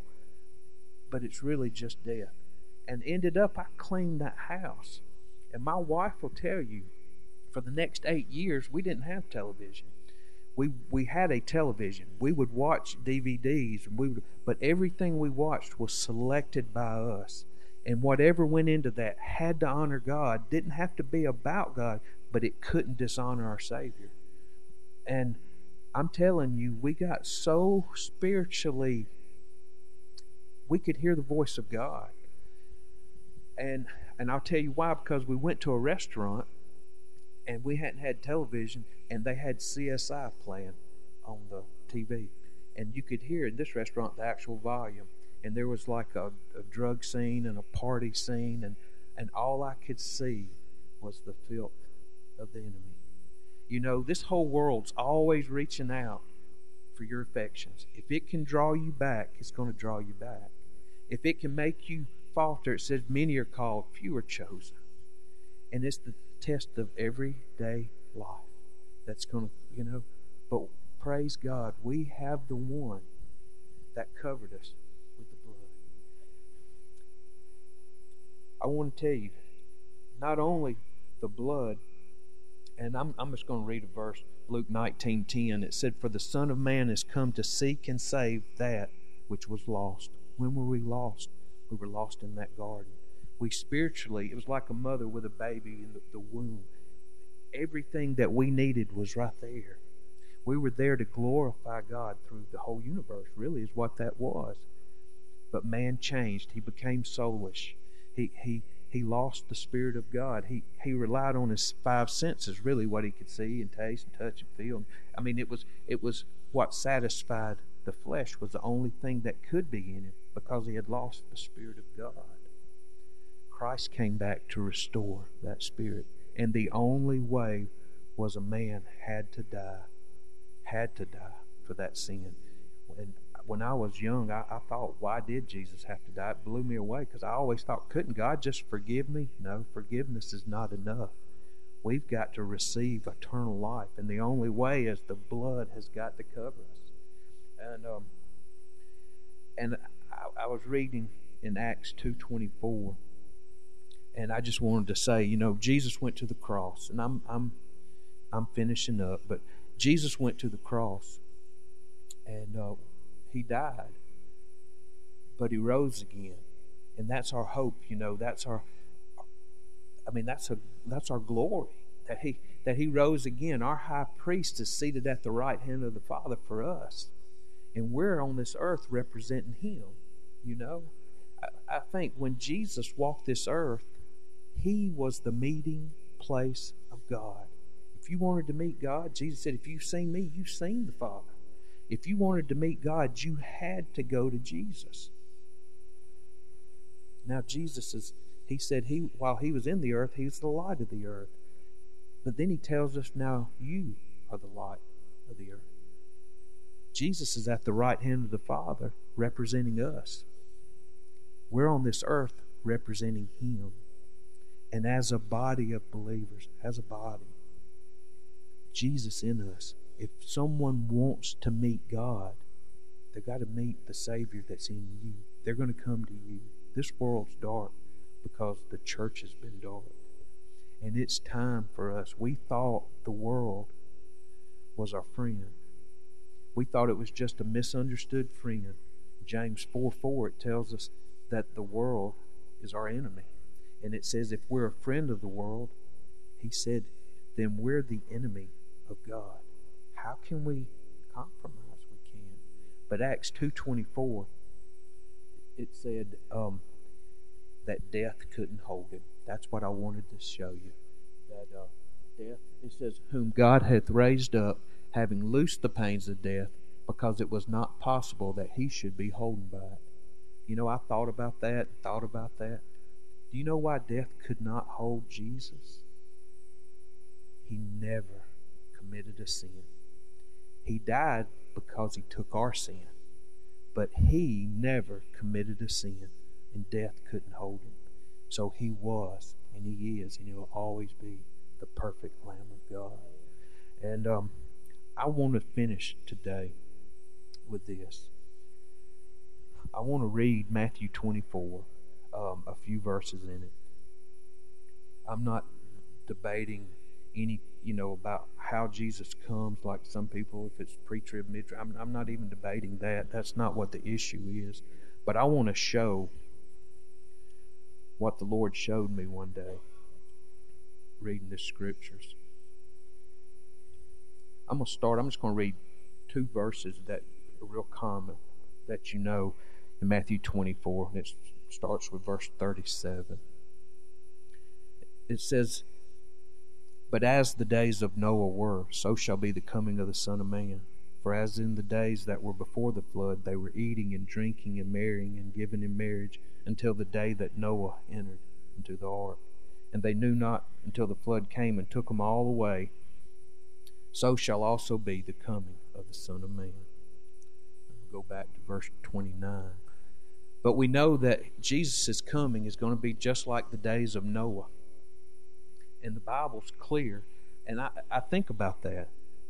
but it's really just death. And ended up, I cleaned that house. And my wife will tell you, for the next eight years, we didn't have television. We we had a television. We would watch D V Ds, and we would, but everything we watched was selected by us. And whatever went into that had to honor God. Didn't have to be about God, but it couldn't dishonor our Savior. And I'm telling you, we got so spiritually, we could hear the voice of God. And and I'll tell you why, because we went to a restaurant and we hadn't had television, and they had C S I playing on the T V. And you could hear in this restaurant the actual volume. And there was like a, a drug scene and a party scene, and, and all I could see was the filth of the enemy. You know, this whole world's always reaching out for your affections. If it can draw you back, it's going to draw you back. If it can make you falter, it says many are called, few are chosen. And it's the test of everyday life that's going to, you know, but praise God, we have the one that covered us with the blood. I want to tell you, not only the blood, and I'm, I'm just going to read a verse, Luke nineteen ten. It said, for the Son of Man has come to seek and save that which was lost. When were we lost? We were lost in that garden. We spiritually, it was like a mother with a baby in the, the womb. Everything that we needed was right there. We were there to glorify God through the whole universe, really is what that was. But man changed. He became soulish. He he he lost the Spirit of God. He he relied on his five senses, really, what he could see and taste and touch and feel. I mean, it was it was what satisfied the flesh was the only thing that could be in him, because he had lost the Spirit of God. Christ came back to restore that Spirit. And the only way was a man had to die. Had to die for that sin. And when I was young, I, I thought, why did Jesus have to die? It blew me away, because I always thought, couldn't God just forgive me? No, forgiveness is not enough. We've got to receive eternal life, and the only way is the blood has got to cover us. And um, and I, I was reading in Acts two twenty-four, and I just wanted to say, you know, Jesus went to the cross, and I'm I'm I'm finishing up, but Jesus went to the cross, and uh, he died, but he rose again, and that's our hope. You know, that's our. I mean, that's a that's our glory, that he that he rose again. Our high priest is seated at the right hand of the Father for us, and we're on this earth representing him. You know, I, I think when Jesus walked this earth, he was the meeting place of God. If you wanted to meet God, Jesus said, if you've seen me, you've seen the Father. If you wanted to meet God, you had to go to Jesus. Now Jesus is, he said he while he was in the earth, he was the light of the earth. But then he tells us now you are the light of the earth. Jesus is at the right hand of the Father representing us. We're on this earth representing Him. And as a body of believers, as a body, Jesus in us, if someone wants to meet God, they've got to meet the Savior that's in you. They're going to come to you. This world's dark because the church has been dark. And it's time for us. We thought the world was our friend. We thought it was just a misunderstood friend. James four four, it tells us that the world is our enemy. And it says if we're a friend of the world, he said, then we're the enemy of God. How can we compromise? We can. But Acts two twenty-four, it said um, that death couldn't hold him. That's what I wanted to show you. That uh, death, it says, whom God hath raised up, having loosed the pains of death, because it was not possible that he should be holden by it. You know, I thought about that, thought about that. Do you know why death could not hold Jesus? He never committed a sin. He died because he took our sin. But he never committed a sin, and death couldn't hold him. So he was, and he is, and he will always be the perfect Lamb of God. And um, I want to finish today with this. I want to read Matthew twenty-four, um, a few verses in it. I'm not debating any, you know, about how Jesus comes like some people, if it's pre-trib, mid-trib. I'm, I'm not even debating that. That's not what the issue is. But I want to show what the Lord showed me one day reading the scriptures. I'm going to start, I'm just going to read two verses that are real common that you know in Matthew twenty-four, and it starts with verse thirty-seven. It says, but as the days of Noah were, so shall be the coming of the Son of Man. For as in the days that were before the flood, they were eating and drinking and marrying and giving in marriage until the day that Noah entered into the ark. And they knew not until the flood came and took them all away. So shall also be the coming of the Son of Man. I'll go back to verse twenty-nine. But we know that Jesus' coming is going to be just like the days of Noah. And the Bible's clear. And I, I think about that.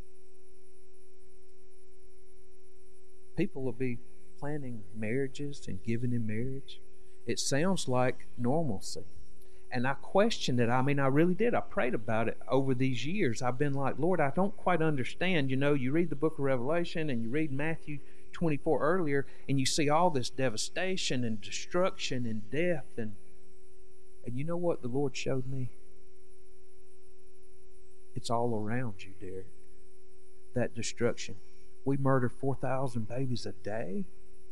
People will be planning marriages and giving in marriage. It sounds like normalcy. And I questioned it. I mean, I really did. I prayed about it over these years. I've been like, Lord, I don't quite understand. You know, you read the book of Revelation and you read Matthew twenty-four earlier, and you see all this devastation and destruction and death. And, and you know what the Lord showed me? It's all around you, Derek. That destruction. We murder four thousand babies a day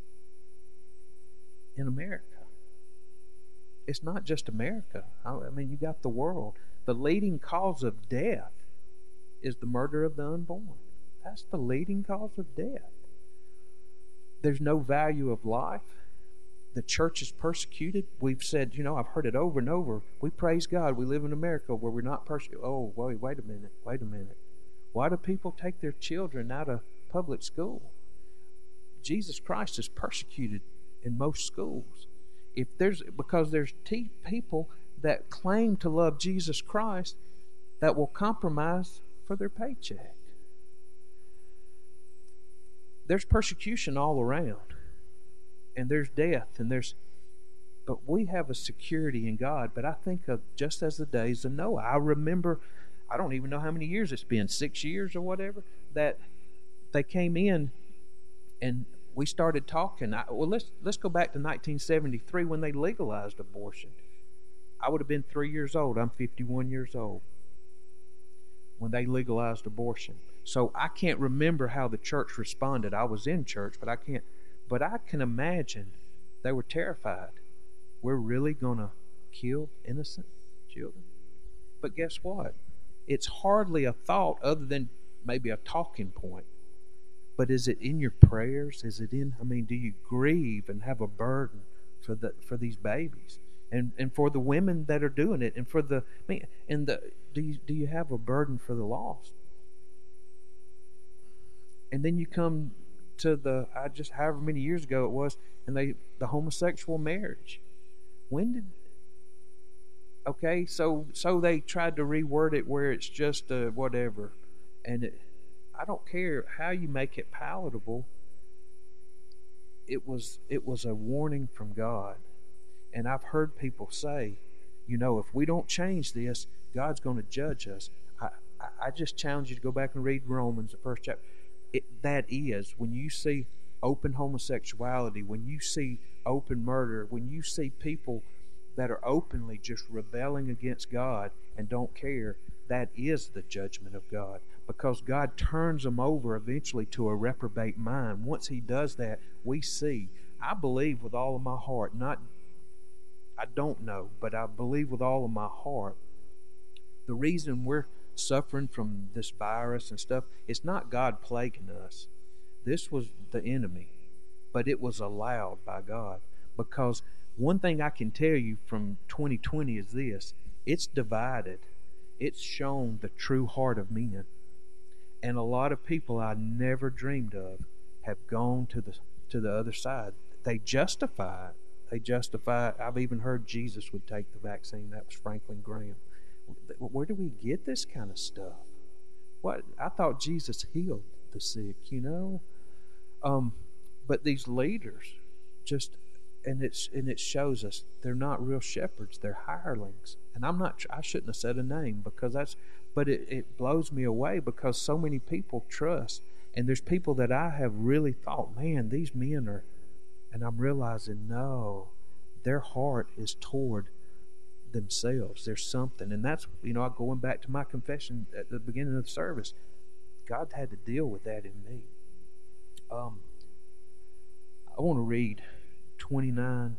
in America. It's not just America. I mean, you got the world. The leading cause of death is the murder of the unborn. That's the leading cause of death. There's no value of life. The church is persecuted. We've said, you know, I've heard it over and over. We praise God. We live in America where we're not persecuted. Oh, wait, wait a minute. Wait a minute. Why do people take their children out of public school? Jesus Christ is persecuted in most schools. If there's because there's t- people that claim to love Jesus Christ that will compromise for their paycheck. There's persecution all around, and there's death, and there's. But we have a security in God. But I think of just as the days of Noah. I remember, I don't even know how many years it's been, six years or whatever, that they came in, and we started talking. I, well, let's let's go back to nineteen seventy-three when they legalized abortion. I would have been three years old. I'm fifty-one years old when they legalized abortion. So I can't remember how the church responded. I was in church, but I can't. But I can imagine they were terrified. We're really going to kill innocent children? But guess what? It's hardly a thought other than maybe a talking point But is it in your prayers? Is it in, I mean, do you grieve and have a burden for the for these babies? And and for the women that are doing it, and for the, I mean, and the do you do you have a burden for the lost? And then you come to the, I just however many years ago it was, and they the homosexual marriage. When did okay, so so they tried to reword it where it's just a whatever, and it, I don't care how you make it palatable. It was it was a warning from God, and I've heard people say, you know, if we don't change this, God's going to judge us. I I, I just challenge you to go back and read Romans, the first chapter. It, that is, when you see open homosexuality, when you see open murder, when you see people that are openly just rebelling against God and don't care, that is the judgment of God, because God turns them over eventually to a reprobate mind. Once He does that, we see. I believe with all of my heart, not, I don't know, but I believe with all of my heart, the reason we're suffering from this virus and stuff, it's not God plaguing us. This was the enemy, but it was allowed by God. Because one thing I can tell you from twenty twenty is this: it's divided. It's shown the true heart of men. And a lot of people I never dreamed of have gone to the to the other side. They justify it. They justify it. I've even heard Jesus would take the vaccine. That was Franklin Graham. Where do we get this kind of stuff? What I thought Jesus healed the sick, you know. Um, but these leaders just, and it's and it shows us they're not real shepherds. They're hirelings. And I'm not. I shouldn't have said a name because that's. But it, it blows me away because so many people trust, and there's people that I have really thought, man, these men are, and I'm realizing no, their heart is toward themselves. There's something, and that's, you know, going back to my confession at the beginning of the service, God had to deal with that in me. Um, I want to read twenty-nine.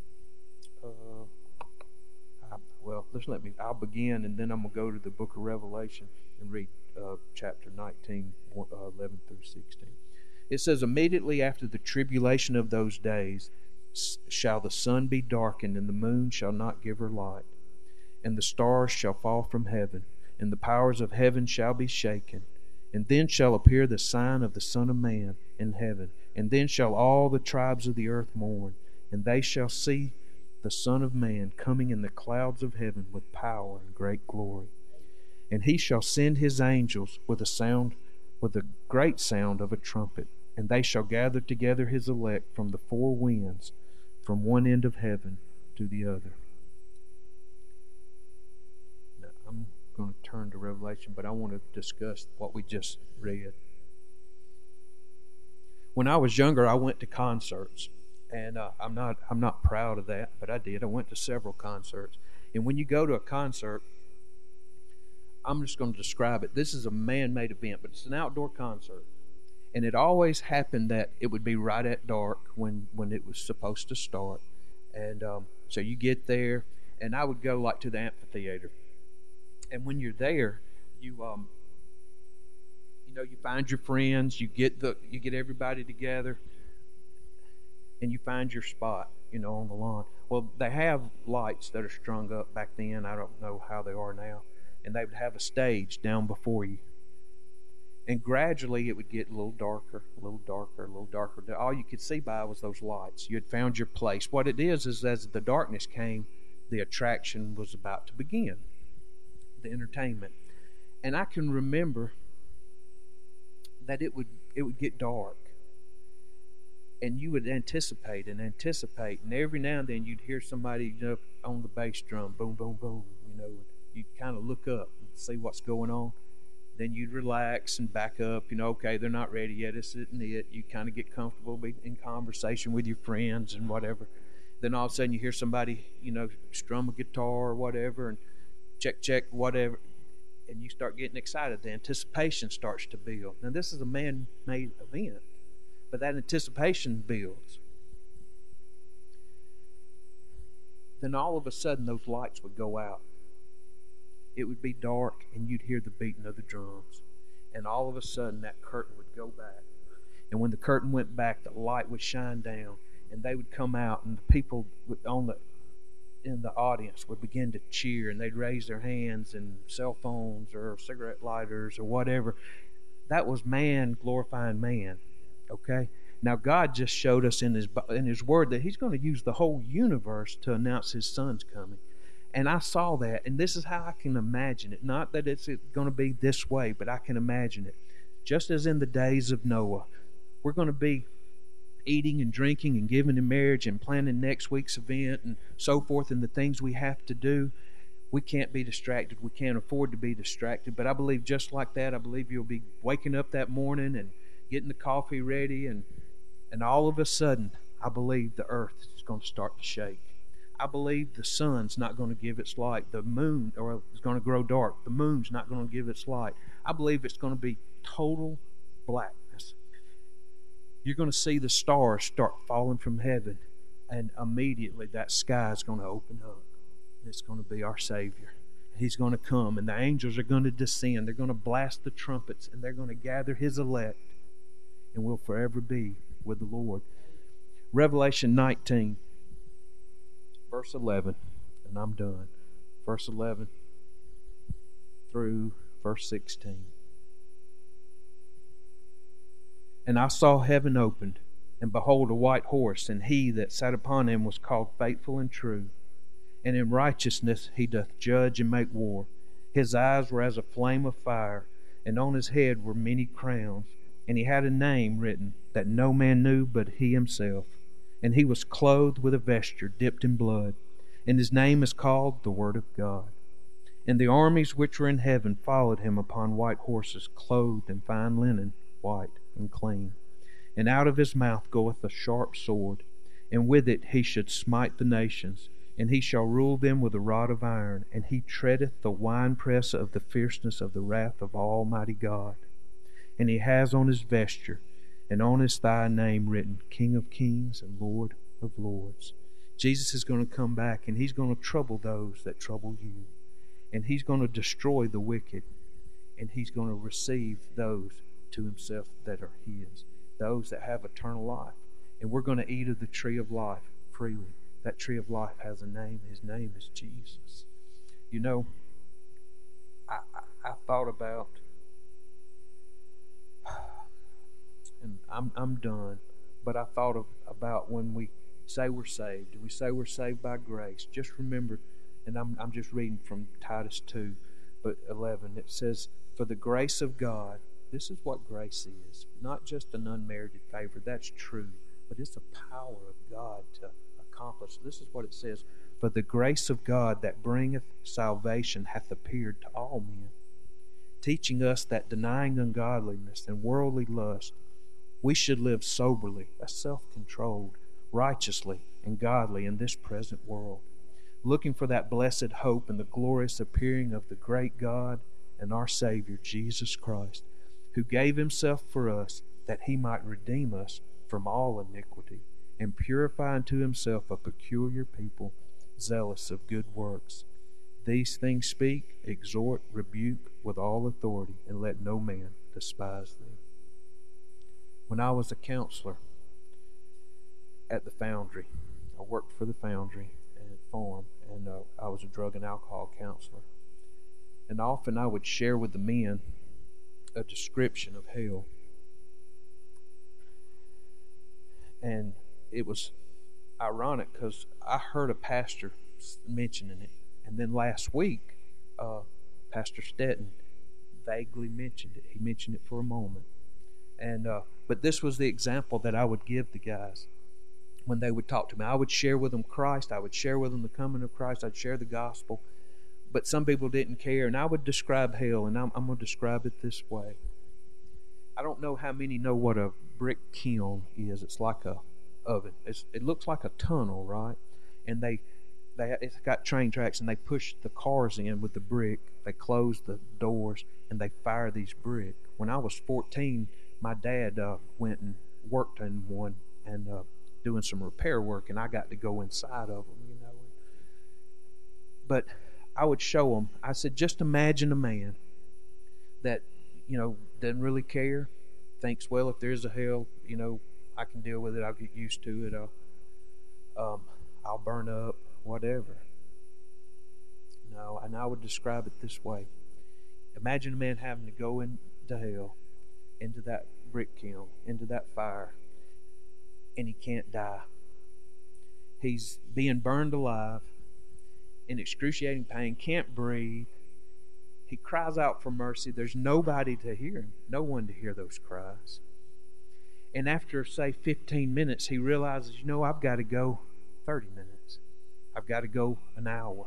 Uh, I, well, let's let me. I'll begin, and then I'm gonna go to the book of Revelation and read uh, chapter nineteen, uh, eleven through sixteen. It says, "Immediately after the tribulation of those days shall the sun be darkened, and the moon shall not give her light, and the stars shall fall from heaven, and the powers of heaven shall be shaken. And then shall appear the sign of the Son of Man in heaven. And then shall all the tribes of the earth mourn, and they shall see the Son of Man coming in the clouds of heaven with power and great glory. And He shall send His angels with a sound, with a great sound of a trumpet, and they shall gather together His elect from the four winds, from one end of heaven to the other." Now, I'm going to turn to Revelation, but I want to discuss what we just read. When I was younger, I went to concerts, and uh, I'm not I'm not proud of that, but I did. I went to several concerts, and when you go to a concert, I'm just going to describe it. This is a man-made event, but it's an outdoor concert, and it always happened that it would be right at dark when when it was supposed to start, and um, so you get there, and I would go like to the amphitheater. And when you're there, you um, you know, you find your friends, you get the, you get everybody together, and you find your spot, you know, on the lawn. Well, they have lights that are strung up back then. I don't know how they are now, and they would have a stage down before you. And gradually, it would get a little darker, a little darker, a little darker. All you could see by was those lights. You had found your place. What it is is, as the darkness came, the attraction was about to begin. The entertainment. And I can remember that it would it would get dark, and you would anticipate and anticipate, and every now and then you'd hear somebody, you know, on the bass drum, boom, boom, boom, you know, you'd kind of look up and see what's going on. Then you'd relax and back up, you know, okay, they're not ready yet, this isn't it. You kind of get comfortable, be in conversation with your friends and whatever. Then all of a sudden you hear somebody, you know, strum a guitar or whatever, and check, check, whatever, and you start getting excited. The anticipation starts to build. Now, this is a man-made event, but that anticipation builds. Then all of a sudden, those lights would go out. It would be dark, and you'd hear the beating of the drums. And all of a sudden, that curtain would go back, And when the curtain went back, the light would shine down, and they would come out, and the people on the in the audience would begin to cheer, and they'd raise their hands and cell phones or cigarette lighters or whatever. That was man glorifying man. Okay? Now God just showed us in his in his word that he's going to use the whole universe to announce his son's coming. And I saw that, and this is how I can imagine it. Not that it's going to be this way, but I can imagine it. Just as in the days of Noah, we're going to be eating and drinking and giving in marriage and planning next week's event and so forth, and the things we have to do. We can't be distracted. We can't afford to be distracted. But I believe just like that, I believe you'll be waking up that morning and getting the coffee ready, and and all of a sudden, I believe the earth is going to start to shake. I believe the sun's not going to give its light. The moon or is going to grow dark. The moon's not going to give its light. I believe it's going to be total blackness. You're going to see the stars start falling from heaven, and immediately that sky is going to open up. It's going to be our Savior. He's going to come, and the angels are going to descend. They're going to blast the trumpets, and they're going to gather His elect, and we'll forever be with the Lord. Revelation nineteen, verse eleven, and I'm done. Verse eleven through verse sixteen. And I saw heaven opened, and behold, a white horse, and he that sat upon him was called Faithful and True. And in righteousness he doth judge and make war. His eyes were as a flame of fire, and on his head were many crowns. And he had a name written that no man knew but he himself. And he was clothed with a vesture dipped in blood, and his name is called the Word of God. And the armies which were in heaven followed him upon white horses, clothed in fine linen, white and clean. And out of his mouth goeth a sharp sword, and with it he should smite the nations, and he shall rule them with a rod of iron, and he treadeth the winepress of the fierceness of the wrath of Almighty God. And he has on his vesture and on his thigh a name written, King of Kings and Lord of Lords. Jesus is going to come back, and He's going to trouble those that trouble you. And He's going to destroy the wicked, and He's going to receive those to Himself that are His, those that have eternal life. And we're going to eat of the tree of life freely. That tree of life has a name. His name is Jesus. You know, I, I, I thought about, and I'm I'm done, but I thought of, about when we say we're saved. We say we're saved by grace. Just remember, and I'm I'm just reading from Titus two, but eleven. It says, "For the grace of God," this is what grace is. Not just an unmerited favor. That's true, but it's the power of God to accomplish. This is what it says: "For the grace of God that bringeth salvation hath appeared to all men, teaching us that denying ungodliness and worldly lust, we should live soberly, self-controlled, righteously, and godly in this present world, looking for that blessed hope and the glorious appearing of the great God and our Savior, Jesus Christ, who gave Himself for us, that He might redeem us from all iniquity, and purify unto Himself a peculiar people, zealous of good works. These things speak, exhort, rebuke with all authority, and let no man despise thee." When I was a counselor at the foundry, I worked for the foundry and farm, and uh, I was a drug and alcohol counselor. And often I would share with the men a description of hell. And it was ironic because I heard a pastor mentioning it. And then last week, uh, Pastor Stetton vaguely mentioned it. He mentioned it for a moment. And uh, but this was the example that I would give the guys when they would talk to me. I would share with them Christ. I would share with them the coming of Christ. I'd share the gospel. But some people didn't care. And I would describe hell, and I'm, I'm going to describe it this way. I don't know how many know what a brick kiln is. It's like a oven. It's, it looks like a tunnel, right? And they, they it's got train tracks, and they push the cars in with the brick. They close the doors, and they fire these brick. When I was fourteen, my dad uh, went and worked in one and uh, doing some repair work, and I got to go inside of them, you know. But I would show them. I said, just imagine a man that, you know, doesn't really care. thinks, well, if there's a hell, you know, I can deal with it. I'll get used to it. I'll, um, I'll burn up, whatever. No, and I would describe it this way. Imagine a man having to go into hell, into that brick kiln, into that fire, and he can't die. He's being burned alive in excruciating pain, can't breathe. He cries out for mercy. There's nobody to hear him, no one to hear those cries. And after, say, fifteen minutes, he realizes, you know, I've got to go thirty minutes. I've got to go an hour.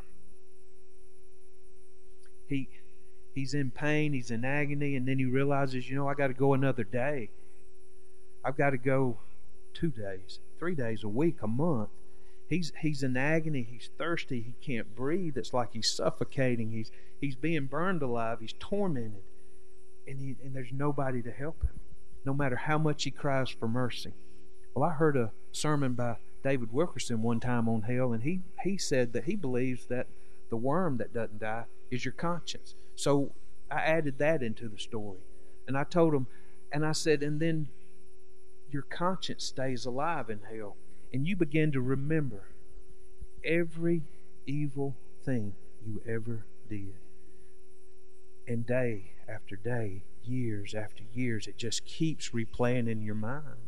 He He's in pain, he's in agony, and then he realizes, you know, I got to go another day. I've got to go two days, three days, a week, a month. He's he's in agony, he's thirsty, he can't breathe. It's like he's suffocating. He's he's being burned alive, he's tormented. And he, and there's nobody to help him, no matter how much he cries for mercy. Well, I heard a sermon by David Wilkerson one time on hell, and he, he said that he believes that the worm that doesn't die is your conscience. So I added that into the story. And I told him, and I said, and then your conscience stays alive in hell. And you begin to remember every evil thing you ever did. And day after day, years after years, it just keeps replaying in your mind.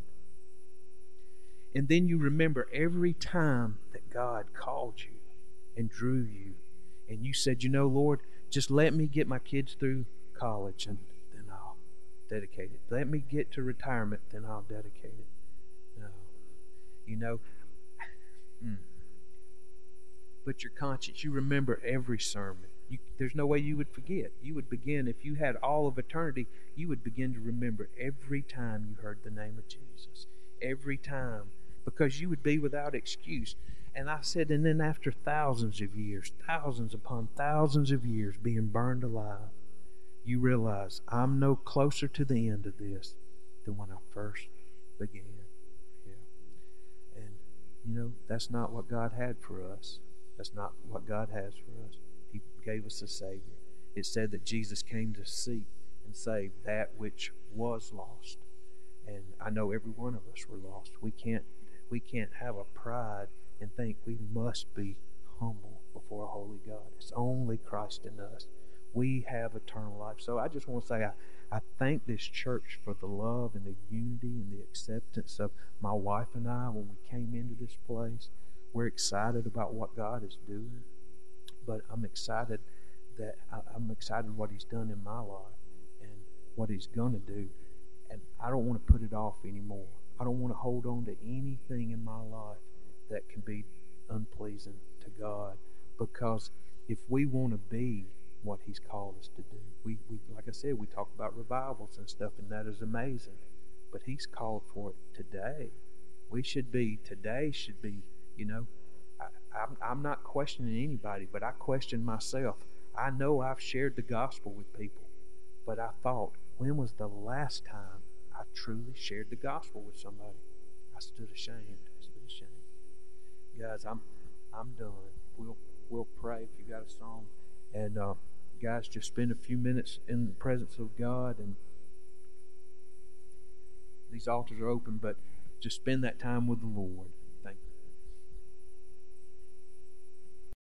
And then you remember every time that God called you and drew you. And you said, you know, Lord, just let me get my kids through college and then I'll dedicate it. Let me get to retirement, then I'll dedicate it. No. You know, mm. But your conscience, you remember every sermon. You, there's no way you would forget. You would begin, if you had all of eternity, you would begin to remember every time you heard the name of Jesus. Every time. Because you would be without excuse. And I said, and then after thousands of years, thousands upon thousands of years being burned alive, you realize I'm no closer to the end of this than when I first began. Yeah. And, you know, that's not what God had for us. That's not what God has for us. He gave us a Savior. It said that Jesus came to seek and save that which was lost. And I know every one of us were lost. We can't, we can't have a pride and think we must be humble before a holy God. It's only Christ in us. We have eternal life. So I just want to say I, I thank this church for the love and the unity and the acceptance of my wife and I when we came into this place. We're excited about what God is doing. But I'm excited that I, I'm excited what He's done in my life and what He's going to do. And I don't want to put it off anymore. I don't want to hold on to anything in my life that can be unpleasing to God, because if we want to be what He's called us to do, we, we like I said, we talk about revivals and stuff, and that is amazing, but He's called for it today. We should be, today should be, you know, I, I'm, I'm not questioning anybody, but I question myself. I know I've shared the gospel with people, but I thought, when was the last time I truly shared the gospel with somebody? I stood ashamed. I stood ashamed. Guys, I'm I'm done. We'll we'll pray if you got a song, and uh, guys, just spend a few minutes in the presence of God. And these altars are open, but just spend that time with the Lord.